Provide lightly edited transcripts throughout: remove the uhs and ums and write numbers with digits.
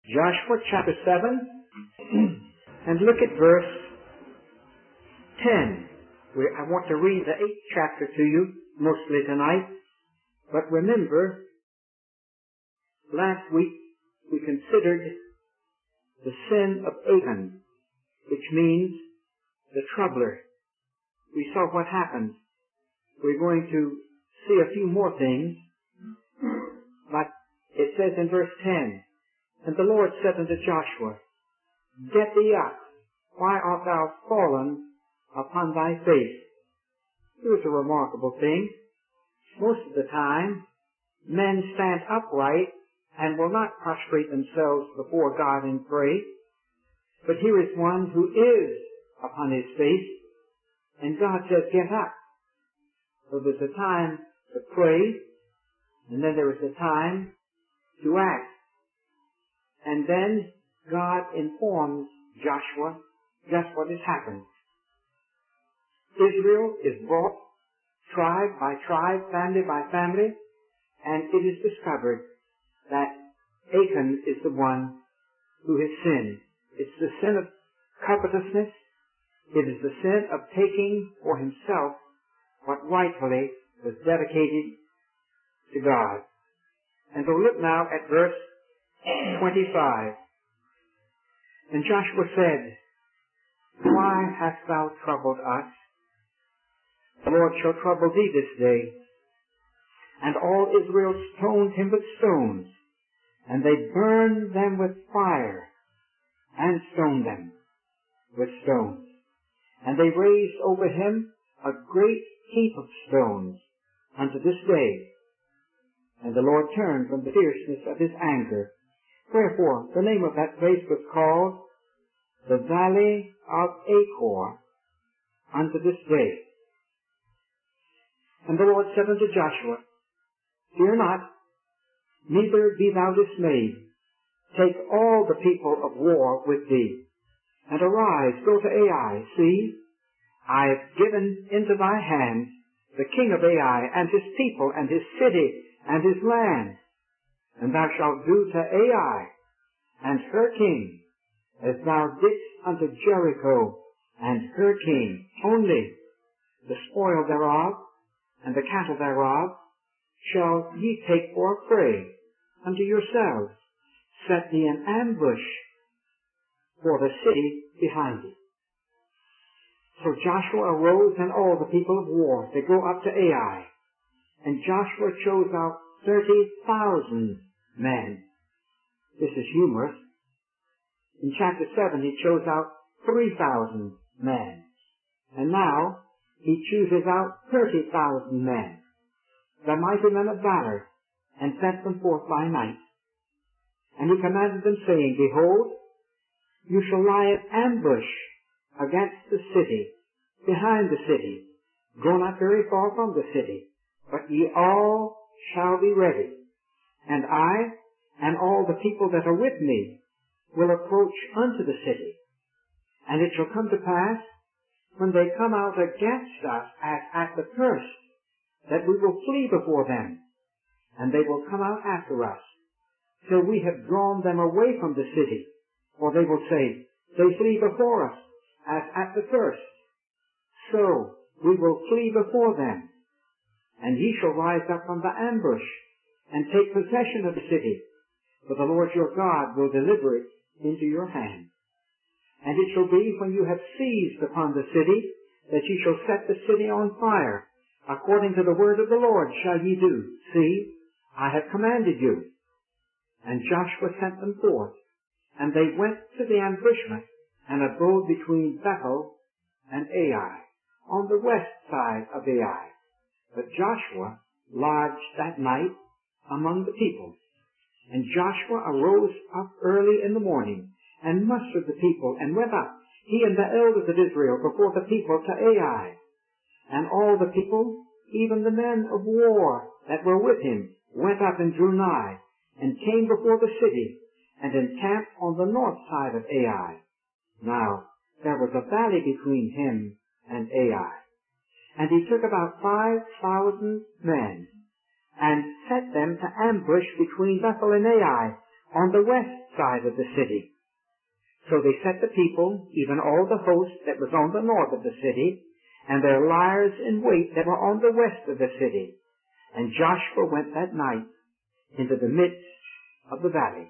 Joshua chapter 7, and look at verse 10. I want to read the 8th chapter to you, mostly tonight. But remember, last week we considered the sin of Achan, which means the troubler. We saw what happened. We're going to see a few more things. But it says in verse 10, "And the Lord said unto Joshua, Get thee up, why art thou fallen upon thy face?" It was a remarkable thing. Most of the time, men stand upright and will not prostrate themselves before God and pray. But here is one who is upon his face, and God says, "Get up." So there's a time to pray, and then there is a time to act. And then God informs Joshua just what has happened. Israel is brought tribe by tribe, family by family, and it is discovered that Achan is the one who has sinned. It's the sin of covetousness. It is the sin of taking for himself what rightfully was dedicated to God. And so look now at verse 25. "And Joshua said, Why hast thou troubled us? The Lord shall trouble thee this day. And all Israel stoned him with stones, and they burned them with fire, and stoned them with stones. And they raised over him a great heap of stones unto this day. And the Lord turned from the fierceness of his anger. Wherefore the name of that place was called the Valley of Achor unto this day. And the Lord said unto Joshua, Fear not, neither be thou dismayed. Take all the people of war with thee, and arise, go to Ai. See, I have given into thy hand the king of Ai, and his people, and his city, and his land. And thou shalt do to Ai and her king as thou didst unto Jericho and her king. Only the spoil thereof and the cattle thereof shall ye take for a prey unto yourselves. Set thee an ambush for the city behind thee." So Joshua arose and all the people of war to go up to Ai. And Joshua chose out 30,000 men. This is humorous. In chapter 7 he chose out 3,000 men. And now he chooses out 30,000 men, the mighty men of valor, and sent them forth by night. And he commanded them, saying, Behold, you shall lie in ambush against the city, behind the city. Go not very far from the city, but ye all shall be ready. And I and all the people that are with me will approach unto the city. And it shall come to pass, when they come out against us as at the first, that we will flee before them, and they will come out after us, till we have drawn them away from the city. For they will say, They flee before us, as at the first. So we will flee before them. And ye shall rise up from the ambush, and take possession of the city, for the Lord your God will deliver it into your hand. And it shall be, when you have seized upon the city, that ye shall set the city on fire. According to the word of the Lord shall ye do. See, I have commanded you. And Joshua sent them forth, and they went to the ambushment, and abode between Bethel and Ai, on the west side of Ai. But Joshua lodged that night among the people. And Joshua arose up early in the morning, and mustered the people, and went up, he and the elders of Israel, before the people to Ai. And all the people, even the men of war that were with him, went up and drew nigh, and came before the city, and encamped on the north side of Ai. Now there was a valley between him and Ai. And he took about 5,000 men, and set them to ambush between Bethel and Ai, on the west side of the city. So they set the people, even all the host that was on the north of the city, and their liers in wait that were on the west of the city. And Joshua went that night into the midst of the valley.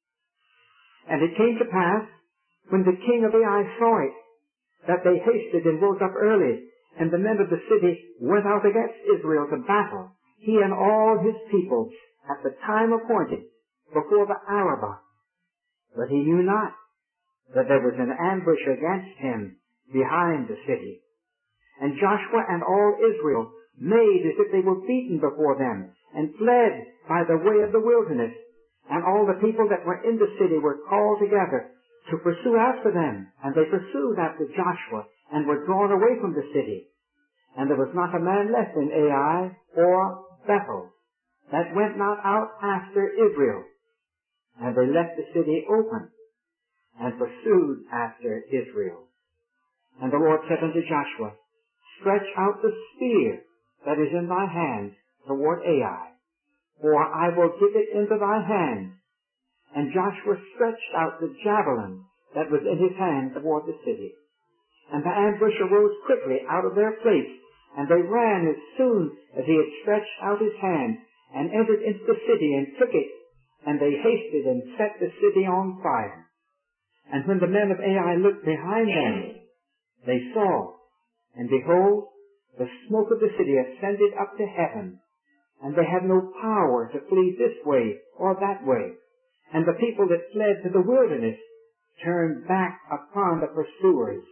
And it came to pass, when the king of Ai saw it, that they hasted and rose up early, and the men of the city went out against Israel to battle, he and all his people, at the time appointed, before the Arabah. But he knew not that there was an ambush against him behind the city. And Joshua and all Israel made as if they were beaten before them, and fled by the way of the wilderness. And all the people that were in the city were called together to pursue after them. And they pursued after Joshua, and were drawn away from the city. And there was not a man left in Ai or Bethel that went not out after Israel. And they left the city open, and pursued after Israel. And the Lord said unto Joshua, Stretch out the spear that is in thy hand toward Ai, for I will give it into thy hand. And Joshua stretched out the javelin that was in his hand toward the city. And the ambush arose quickly out of their place, and they ran as soon as he had stretched out his hand, and entered into the city, and took it. And they hasted and set the city on fire. And when the men of Ai looked behind them, they saw, and behold, the smoke of the city ascended up to heaven, and they had no power to flee this way or that way. And the people that fled to the wilderness turned back upon the pursuers.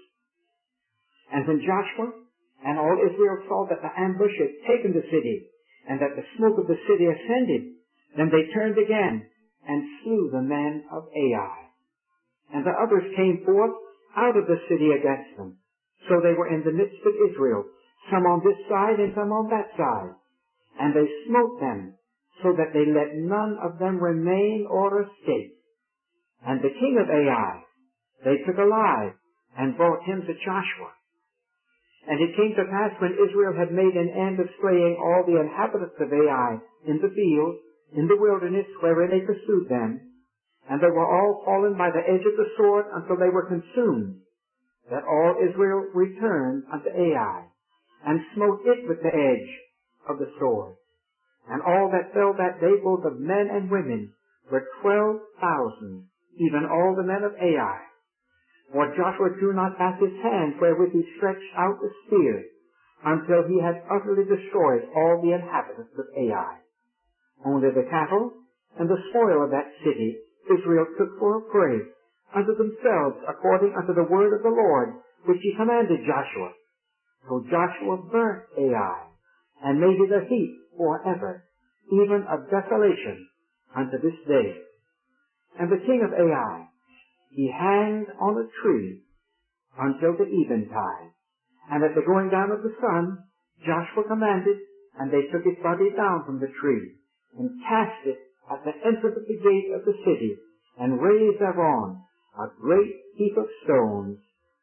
And when Joshua and all Israel saw that the ambush had taken the city, and that the smoke of the city ascended, then they turned again, and slew the men of Ai. And the others came forth out of the city against them. So they were in the midst of Israel, some on this side and some on that side. And they smote them, so that they let none of them remain or escape. And the king of Ai they took alive, and brought him to Joshua. And it came to pass, when Israel had made an end of slaying all the inhabitants of Ai in the field, in the wilderness wherein they pursued them, and they were all fallen by the edge of the sword until they were consumed, that all Israel returned unto Ai, and smote it with the edge of the sword. And all that fell that day, both of men and women, were 12,000, even all the men of Ai. For Joshua drew not back his hand wherewith he stretched out the spear, until he had utterly destroyed all the inhabitants of Ai. Only the cattle and the spoil of that city Israel took for a prey unto themselves, according unto the word of the Lord, which he commanded Joshua. So Joshua burnt Ai, and made it a heap forever, even a desolation unto this day. And the king of Ai he hanged on a tree until the eventide. And at the going down of the sun, Joshua commanded, and they took his body down from the tree, and cast it at the entrance of the gate of the city, and raised thereon a great heap of stones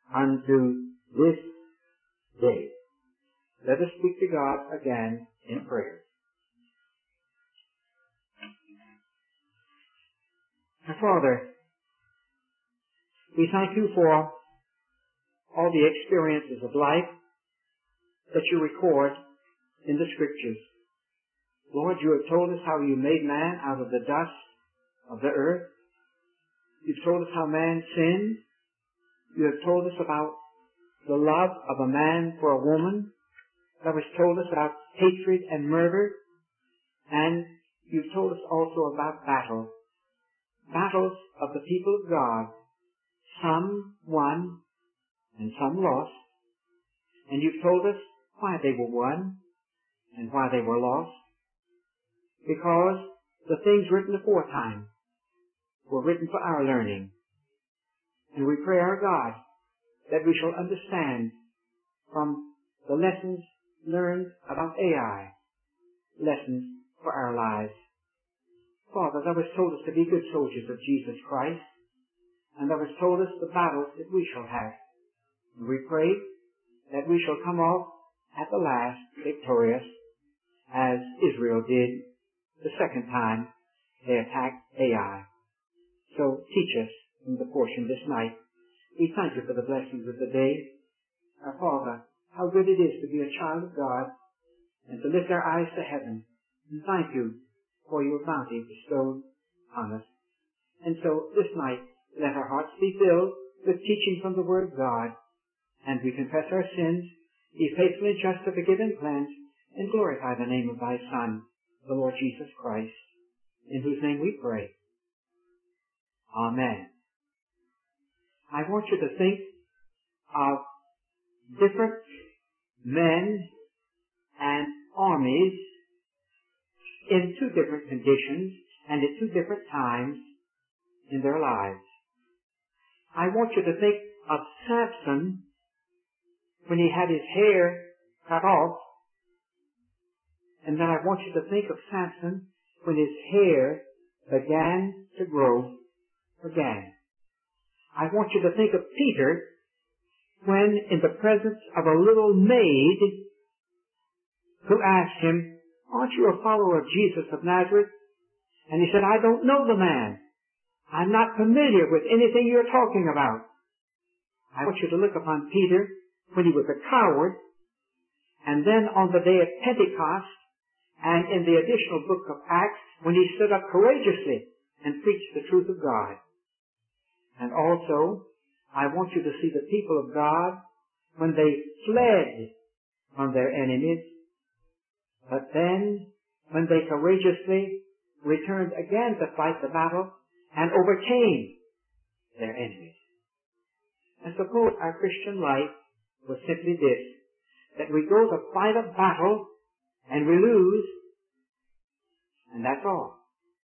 unto this day. Let us speak to God again in prayer. Father, we thank you for all the experiences of life that you record in the Scriptures. Lord, you have told us how you made man out of the dust of the earth. You've told us how man sinned. You have told us about the love of a man for a woman. You have told us about hatred and murder. And you've told us also about battles. Battles of the people of God. Some won and some lost. And you've told us why they were won and why they were lost. Because the things written aforetime were written for our learning. And we pray, our God, that we shall understand from the lessons learned about Ai, lessons for our lives. Father, thou hast told us to be good soldiers of Jesus Christ, and thou hast told us the battles that we shall have. And we pray that we shall come off at the last victorious, as Israel did the second time they attacked Ai. So teach us in the portion this night. We thank you for the blessings of the day. Our Father, how good it is to be a child of God and to lift our eyes to heaven. And thank you for your bounty bestowed on us. And so this night, let our hearts be filled with teaching from the Word of God, and we confess our sins, be faithful and just to forgive and cleanse, and glorify the name of thy Son, the Lord Jesus Christ, in whose name we pray. Amen. I want you to think of different men and armies in two different conditions and at two different times in their lives. I want you to think of Samson when he had his hair cut off, and then I want you to think of Samson when his hair began to grow again. I want you to think of Peter when, in the presence of a little maid who asked him, "Aren't you a follower of Jesus of Nazareth?" And he said, "I don't know the man. I'm not familiar with anything you're talking about." I want you to look upon Peter when he was a coward, and then on the day of Pentecost, and in the additional book of Acts, when he stood up courageously and preached the truth of God. And also, I want you to see the people of God when they fled from their enemies, but then when they courageously returned again to fight the battle and overcame their enemies. And suppose our Christian life was simply this, that we go to fight a battle and we lose, and that's all.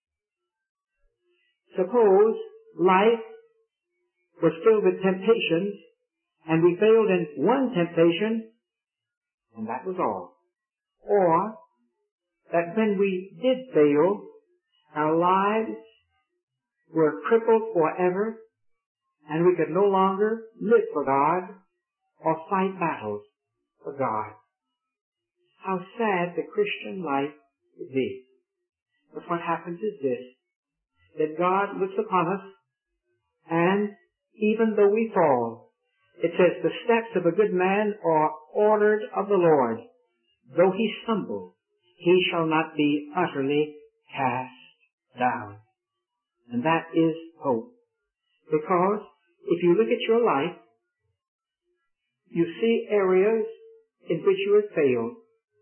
Suppose life was filled with temptations and we failed in one temptation, and that was all. Or that when we did fail, our lives were crippled forever and we could no longer live for God or fight battles for God. How sad the Christian life would be. But what happens is this, that God looks upon us, and even though we fall, it says the steps of a good man are ordered of the Lord. Though he stumble, he shall not be utterly cast down. And that is hope. Because if you look at your life, you see areas in which you have failed.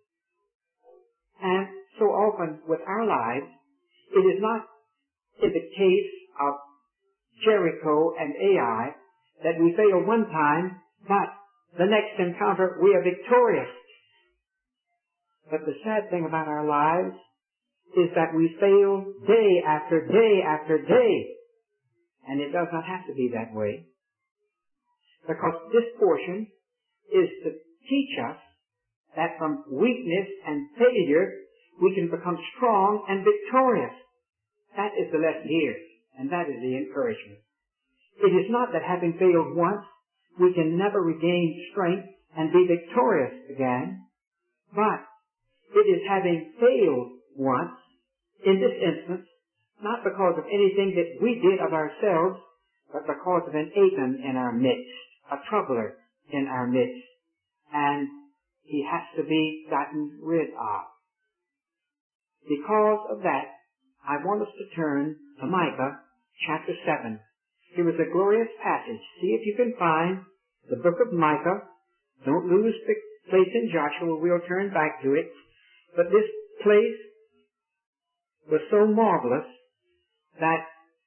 And so often with our lives, it is not in the case of Jericho and Ai that we fail one time, but the next encounter we are victorious. But the sad thing about our lives is that we fail day after day after day. And it does not have to be that way. Because this portion is to teach us that from weakness and failure we can become strong and victorious. That is the lesson here, and that is the encouragement. It is not that having failed once, we can never regain strength and be victorious again, but it is having failed once, in this instance, not because of anything that we did of ourselves, but because of an Achan in our midst, a troubler in our midst, and he has to be gotten rid of. Because of that, I want us to turn to Micah chapter 7. Here is a glorious passage. See if you can find the book of Micah. Don't lose the place in Joshua. We'll turn back to it. But this place was so marvelous that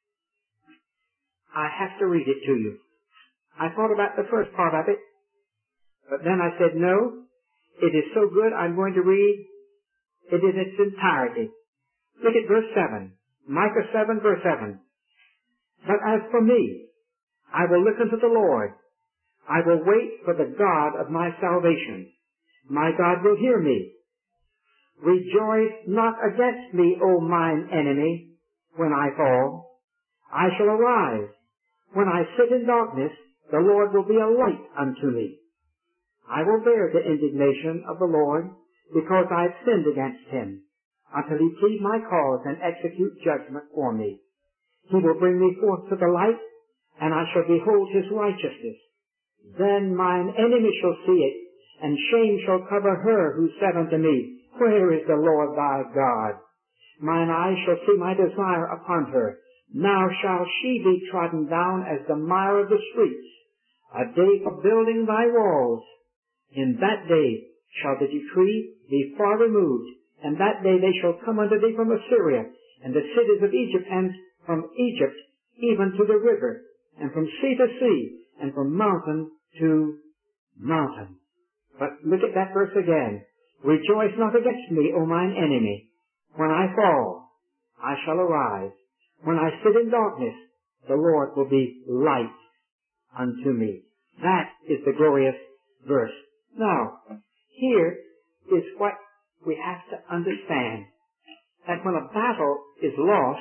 I have to read it to you. I thought about the first part of it, but then I said, no, it is so good I'm going to read it in its entirety. Look at verse 7. Micah 7, verse 7. But as for me, I will look unto the Lord. I will wait for the God of my salvation. My God will hear me. Rejoice not against me, O mine enemy, when I fall. I shall arise. When I sit in darkness, the Lord will be a light unto me. I will bear the indignation of the Lord, because I have sinned against him, until he plead my cause and execute judgment for me. He will bring me forth to the light, and I shall behold his righteousness. Then mine enemy shall see it, and shame shall cover her who said unto me, Where is the Lord thy God? Mine eyes shall see my desire upon her. Now shall she be trodden down as the mire of the streets, a day for building thy walls. In that day shall the decree be far removed, and that day they shall come unto thee from Assyria, and the cities of Egypt, and from Egypt even to the river, and from sea to sea, and from mountain to mountain. But look at that verse again. Rejoice not against me, O mine enemy. When I fall, I shall arise. When I sit in darkness, the Lord will be light unto me. That is the glorious verse. Now, here is what we have to understand. That when a battle is lost,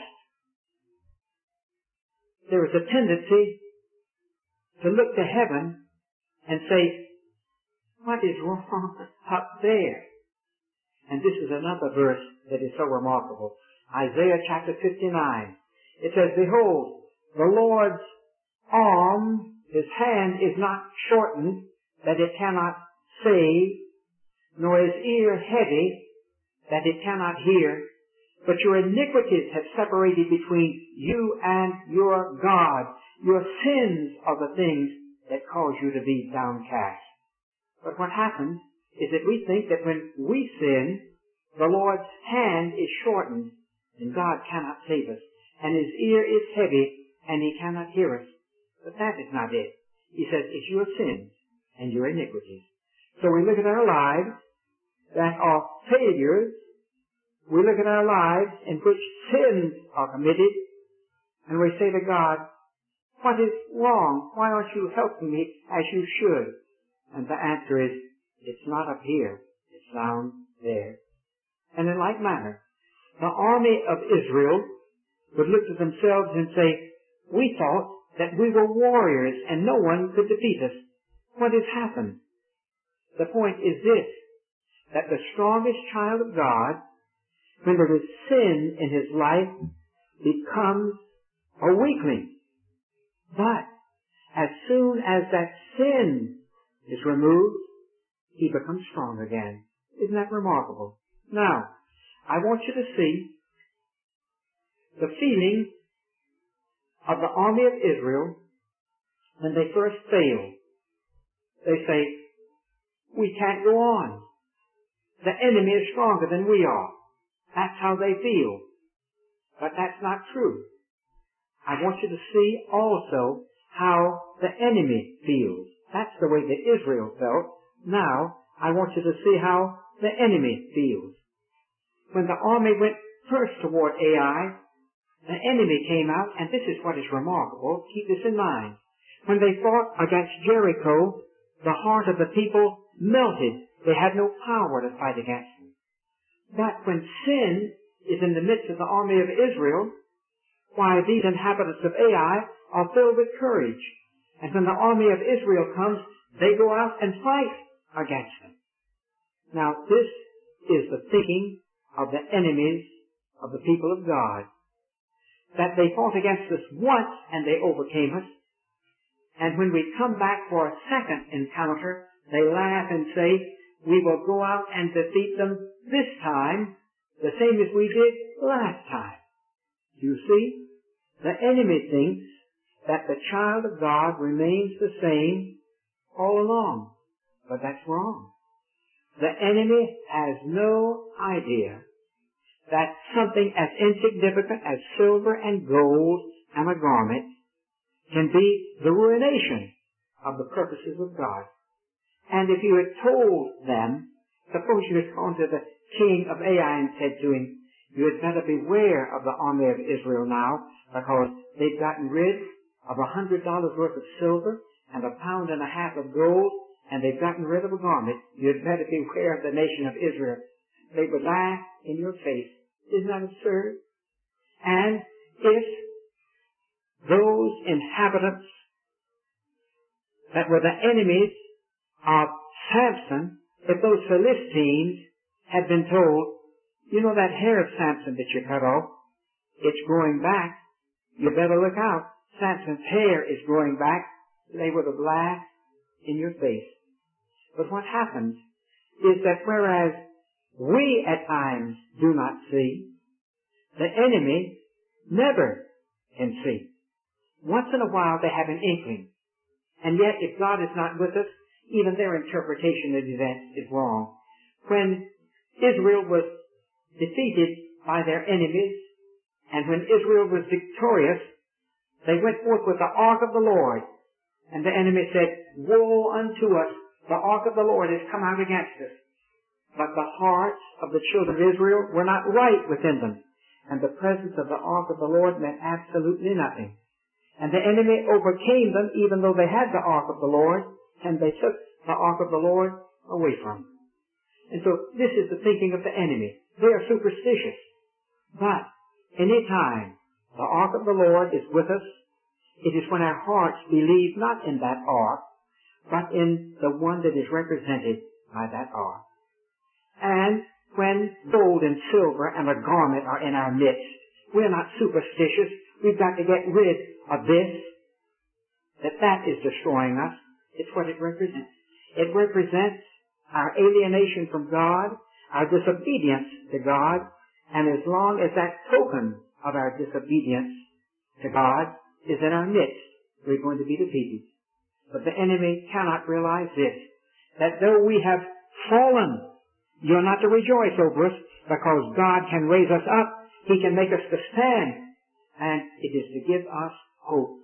there is a tendency to look to heaven and say, what is wrong up there? And this is another verse that is so remarkable. Isaiah chapter 59. It says, Behold, the Lord's arm, his hand is not shortened, that it cannot save, nor his ear heavy, that it cannot hear. But your iniquities have separated between you and your God. Your sins are the things that cause you to be downcast. But what happens is that we think that when we sin, the Lord's hand is shortened, and God cannot save us, and his ear is heavy, and he cannot hear us. But that is not it. He says, it's your sins and your iniquities. So we look at our lives that are failures. We look at our lives in which sins are committed, and we say to God, what is wrong? Why aren't you helping me as you should? And the answer is, it's not up here. It's down there. And in like manner, the army of Israel would look to themselves and say, we thought that we were warriors and no one could defeat us. What has happened? The point is this, that the strongest child of God, when there is sin in his life, becomes a weakling. But as soon as that sin is removed, he becomes strong again. Isn't that remarkable? Now, I want you to see the feeling of the army of Israel when they first fail. They say, we can't go on. The enemy is stronger than we are. That's how they feel. But that's not true. I want you to see also how the enemy feels. That's the way that Israel felt. Now, I want you to see how the enemy feels. When the army went first toward Ai, the enemy came out, and this is what is remarkable. Keep this in mind. When they fought against Jericho, the heart of the people melted. They had no power to fight against them. But when sin is in the midst of the army of Israel, why, these inhabitants of Ai are filled with courage. And when the army of Israel comes, they go out and fight against them. Now, this is the thinking of the enemies of the people of God. That they fought against us once and they overcame us. And when we come back for a second encounter, they laugh and say, we will go out and defeat them this time, the same as we did last time. You see, the enemy thinks that the child of God remains the same all along. But that's wrong. The enemy has no idea that something as insignificant as silver and gold and a garment can be the ruination of the purposes of God. And if you had told them, suppose you had gone to the king of Ai and said to him, you had better beware of the army of Israel now, because they've gotten rid of $100 worth of silver and £1.50 of gold, and they've gotten rid of a garment. You had better beware of the nation of Israel. They would laugh in your face. Isn't that absurd? And if those inhabitants that were the enemies of Samson, if those Philistines had been told, you know that hair of Samson that you cut off, it's growing back. You better look out. Samson's hair is growing back. They would have laughed in your face. But what happens is that whereas we at times do not see, the enemy never can see. Once in a while they have an inkling. And yet if God is not with us, even their interpretation of events is wrong. When Israel was defeated by their enemies, and when Israel was victorious, they went forth with the ark of the Lord. And the enemy said, "Woe unto us, the ark of the Lord has come out against us." But the hearts of the children of Israel were not right within them. And the presence of the ark of the Lord meant absolutely nothing. And the enemy overcame them even though they had the ark of the Lord, and they took the ark of the Lord away from them. And so this is the thinking of the enemy. They are superstitious. But any time the ark of the Lord is with us, it is when our hearts believe not in that ark, but in the one that is represented by that ark. And when gold and silver and a garment are in our midst, we're not superstitious. We've got to get rid of this, that is destroying us. It's what it represents. It represents our alienation from God, our disobedience to God, and as long as that token of our disobedience to God is in our midst, we're going to be defeated. But the enemy cannot realize this, that though we have fallen, you're not to rejoice over us, because God can raise us up. He can make us to stand. And it is to give us hope.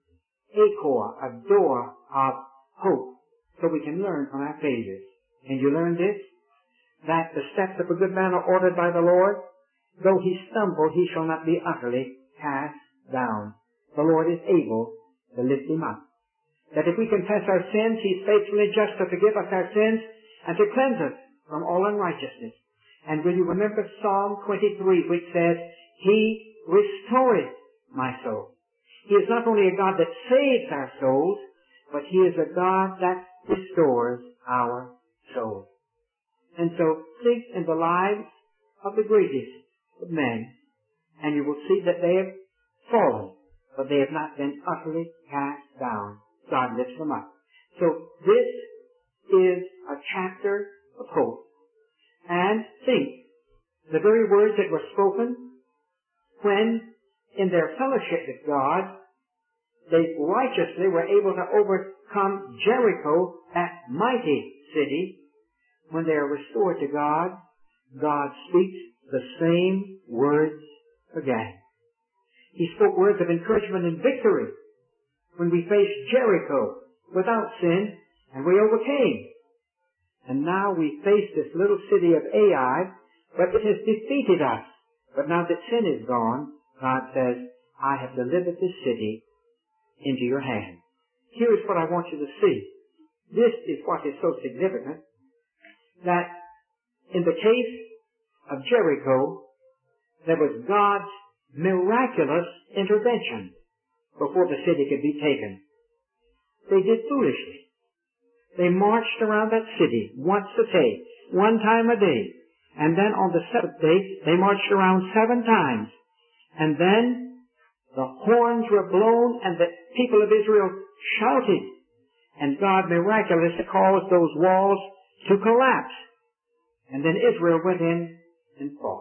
Achor, a door of hope, so we can learn from our failures. And you learn this, that the steps of a good man are ordered by the Lord. Though he stumble, he shall not be utterly cast down. The Lord is able to lift him up. That if we confess our sins, he's faithfully just to forgive us our sins and to cleanse us from all unrighteousness. And will you remember Psalm 23, which says, He restoreth my soul. He is not only a God that saves our souls, but He is a God that restores our souls. And so think in the lives of the greatest of men, and you will see that they have fallen, but they have not been utterly cast down. God lifts them up. So this is a chapter of hope. And think, the very words that were spoken when in their fellowship with God, they righteously were able to overcome Jericho, that mighty city. When they are restored to God, God speaks the same words again. He spoke words of encouragement and victory when we faced Jericho without sin, and we overcame. And now we face this little city of Ai, but it has defeated us. But now that sin is gone, God says, I have delivered this city into your hand. Here is what I want you to see. This is what is so significant, that in the case of Jericho, there was God's miraculous intervention before the city could be taken. They did foolishly. They marched around that city once a day, one time a day. And then on the seventh day, they marched around 7 times. And then the horns were blown and the people of Israel shouted. And God miraculously caused those walls to collapse. And then Israel went in and fought.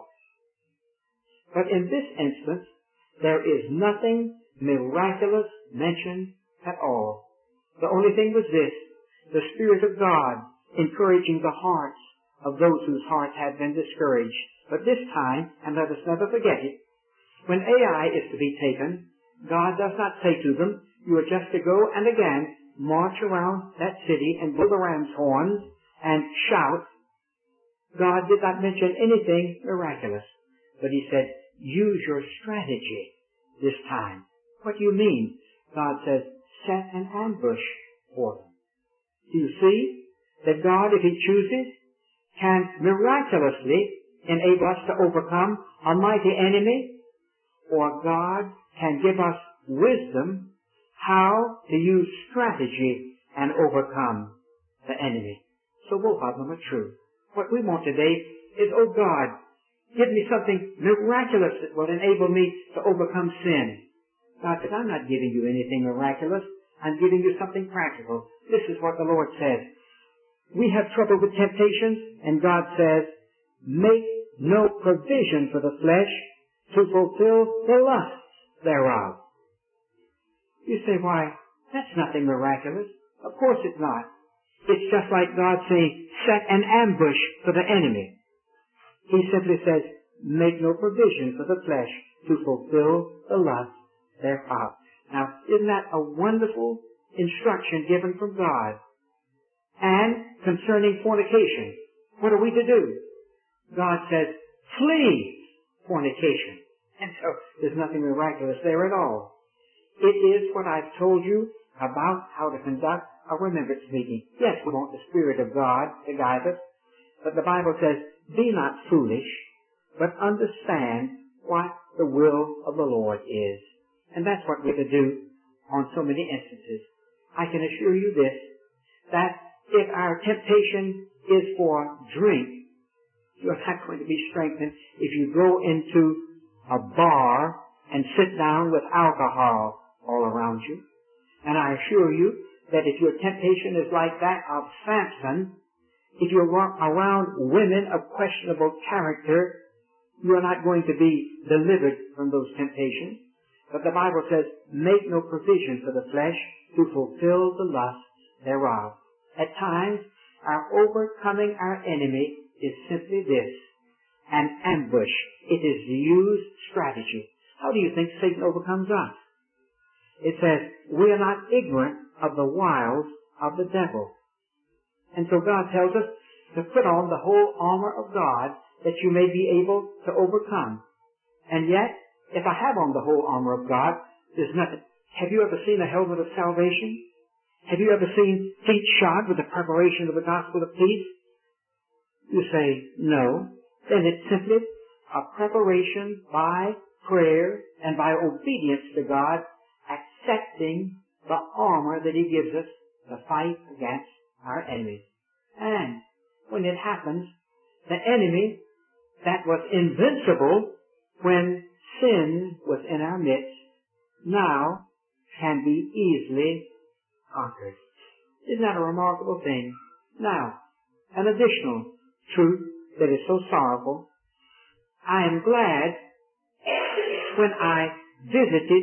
But in this instance, there is nothing miraculous mentioned at all. The only thing was this, the Spirit of God encouraging the hearts of those whose hearts had been discouraged. But this time, and let us never forget it, when Ai is to be taken, God does not say to them, you are just to go and again march around that city and blow the ram's horns and shout. God did not mention anything miraculous, but He said, use your strategy this time. What do you mean? God says, set an ambush for them. Do you see that God, if He chooses, can miraculously enable us to overcome a mighty enemy, or God can give us wisdom how to use strategy and overcome the enemy. So both of them are true. What we want today is, oh God, give me something miraculous that will enable me to overcome sin. God said, I'm not giving you anything miraculous. I'm giving you something practical. This is what the Lord says. We have trouble with temptations, and God says, make no provision for the flesh to fulfill the lusts thereof. You say, why, that's nothing miraculous. Of course it's not. It's just like God saying, set an ambush for the enemy. He simply says, make no provision for the flesh to fulfill the lusts thereof. Now, isn't that a wonderful instruction given from God? And concerning fornication, what are we to do? God says, flee fornication. And so there's nothing miraculous there at all. It is what I've told you about how to conduct a remembrance meeting. Yes, we want the Spirit of God to guide us, but the Bible says, be not foolish, but understand what the will of the Lord is. And that's what we're to do on so many instances. I can assure you this, that if our temptation is for drink, you're not going to be strengthened if you go into a bar and sit down with alcohol all around you. And I assure you that if your temptation is like that of Samson, if you're around women of questionable character, you're not going to be delivered from those temptations. But the Bible says, make no provision for the flesh to fulfill the lusts thereof. At times, our overcoming our enemy is simply this, an ambush. It is the used strategy. How do you think Satan overcomes us? It says, we are not ignorant of the wiles of the devil. And so God tells us to put on the whole armor of God that you may be able to overcome. And yet, if I have on the whole armor of God, there's nothing. Have you ever seen a helmet of salvation? Have you ever seen feet shod with the preparation of the gospel of peace? You say, no. Then it's simply a preparation by prayer and by obedience to God, accepting the armor that He gives us to fight against our enemies. And when it happens, the enemy that was invincible when sin was in our midst now can be easily conquered. Isn't that a remarkable thing? Now, an additional truth that is so sorrowful. I am glad when I visited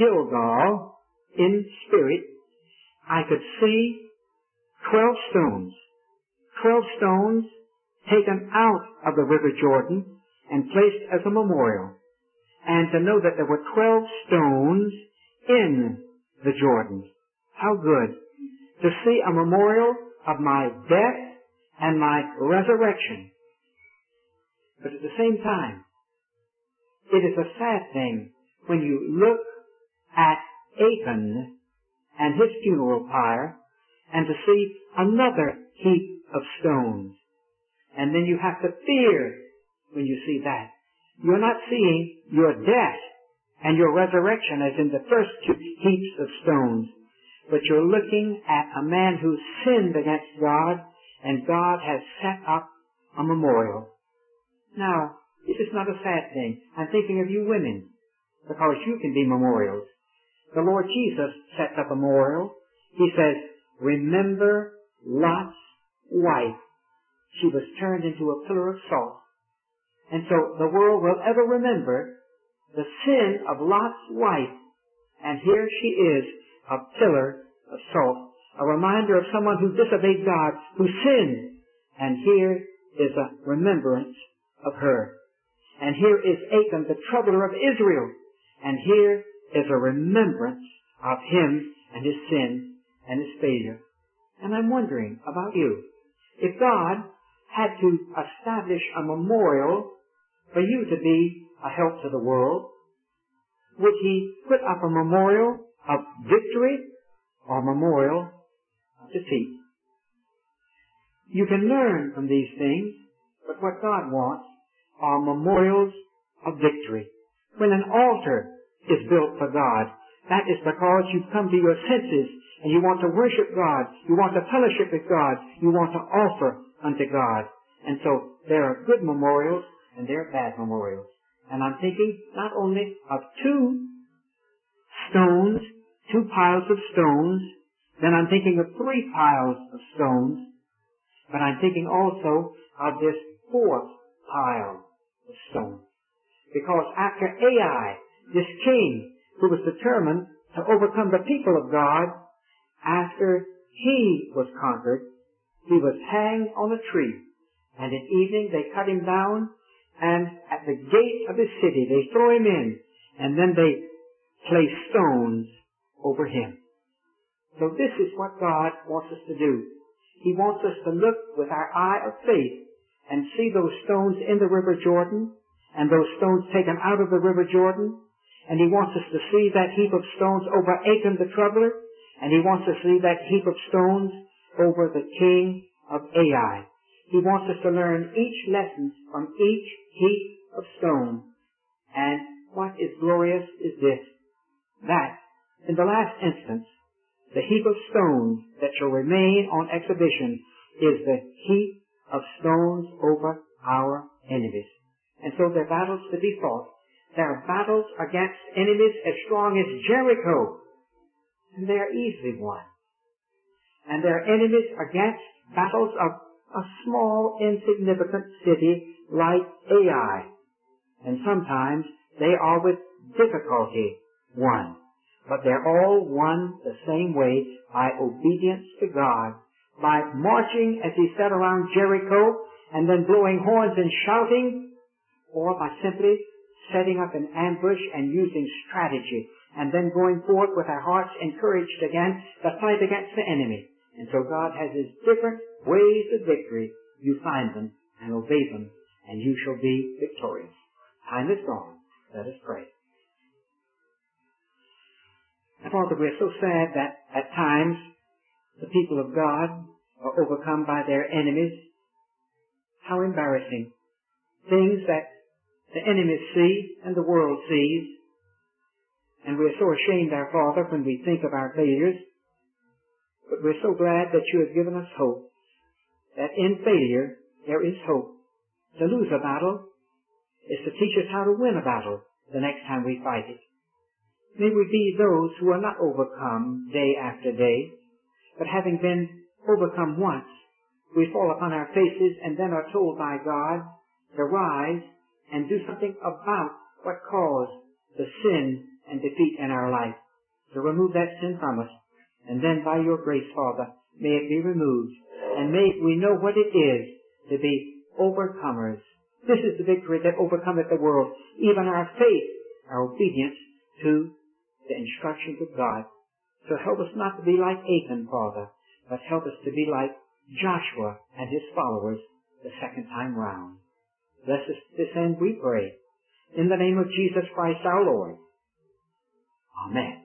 Gilgal in spirit, I could see 12 stones. 12 stones taken out of the River Jordan and placed as a memorial. And to know that there were 12 stones in the Jordan. How good. To see a memorial of my death and my resurrection. But at the same time, it is a sad thing when you look at Achan and his funeral pyre and to see another heap of stones. And then you have to fear when you see that. You're not seeing your death and your resurrection as in the first two heaps of stones, but you're looking at a man who sinned against God, and God has set up a memorial. Now, this is not a sad thing. I'm thinking of you women, because you can be memorials. The Lord Jesus sets up a memorial. He says, remember Lot's wife. She was turned into a pillar of salt. And so the world will ever remember the sin of Lot's wife. And here she is, a pillar of salt. A reminder of someone who disobeyed God, who sinned. And here is a remembrance of her. And here is Achan, the troubler of Israel. And here is a remembrance of him and his sin and his failure. And I'm wondering about you. If God had to establish a memorial for you to be a help to the world, would He put up a memorial of victory or a memorial of defeat? You can learn from these things, but what God wants are memorials of victory. When an altar is built for God, that is because you've come to your senses and you want to worship God, you want to fellowship with God, you want to offer unto God. And so there are good memorials and there are bad memorials. And I'm thinking not only of two stones, 2 piles of stones. Then I'm thinking of 3 piles of stones. But I'm thinking also of this 4th pile of stones. Because after Ai, this king who was determined to overcome the people of God, after he was conquered, he was hanged on a tree. And at evening they cut him down, and at the gate of his city they throw him in, and then they place stones over him. So this is what God wants us to do. He wants us to look with our eye of faith and see those stones in the River Jordan, and those stones taken out of the River Jordan. And he wants us to see that heap of stones over Achan the troubler, and he wants us to see that heap of stones over the king of Ai. He wants us to learn each lesson from each heap of stone. And what is glorious is this, that in the last instance, the heap of stones that shall remain on exhibition is the heap of stones over our enemies. And so there are battles to be fought. There are battles against enemies as strong as Jericho, and they are easily won. And there are enemies against battles of a small, insignificant city like Ai. And sometimes they are with difficulty won. But they're all won the same way, by obedience to God, by marching, as he said, around Jericho, and then blowing horns and shouting, or by simply setting up an ambush and using strategy, and then going forth with our hearts encouraged again to fight against the enemy. And so God has his different ways of victory. You find them and obey them, and you shall be victorious. Time is gone. Let us pray. And Father, we are so sad that at times the people of God are overcome by their enemies. How embarrassing. Things that the enemies see and the world sees. And we are so ashamed, our Father, when we think of our failures. But we're so glad that you have given us hope, that in failure there is hope. To lose a battle is to teach us how to win a battle the next time we fight it. May we be those who are not overcome day after day, but having been overcome once, we fall upon our faces and then are told by God to rise and do something about what caused the sin and defeat in our life, to remove that sin from us. And then by your grace, Father, may it be removed, and may we know what it is to be overcomers. This is the victory that overcometh the world, even our faith, our obedience to the instructions of God. So help us not to be like Achan, Father, but help us to be like Joshua and his followers the second time round. Bless us to this end, we pray. In the name of Jesus Christ our Lord. Amen.